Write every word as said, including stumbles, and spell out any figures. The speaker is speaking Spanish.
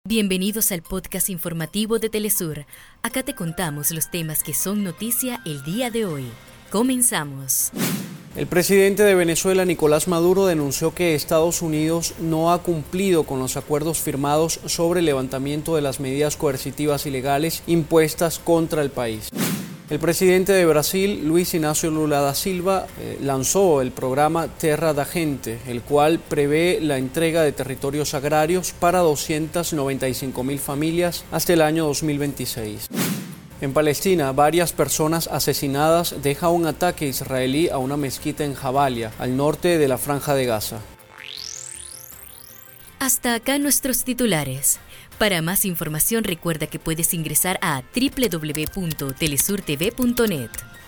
Bienvenidos al podcast informativo de Telesur. Acá te contamos los temas que son noticia el día de hoy. Comenzamos. El presidente de Venezuela, Nicolás Maduro, denunció que Estados Unidos no ha cumplido con los acuerdos firmados sobre el levantamiento de las medidas coercitivas ilegales impuestas contra el país. El presidente de Brasil, Luis Inácio Lula da Silva, eh, lanzó el programa Terra da Gente, el cual prevé la entrega de territorios agrarios para doscientas noventa y cinco mil familias hasta el año dos mil veintiséis. En Palestina, varias personas asesinadas deja un ataque israelí a una mezquita en Jabalia, al norte de la Franja de Gaza. Hasta acá nuestros titulares. Para más información recuerda que puedes ingresar a doble u doble u doble u punto telesur t v punto net.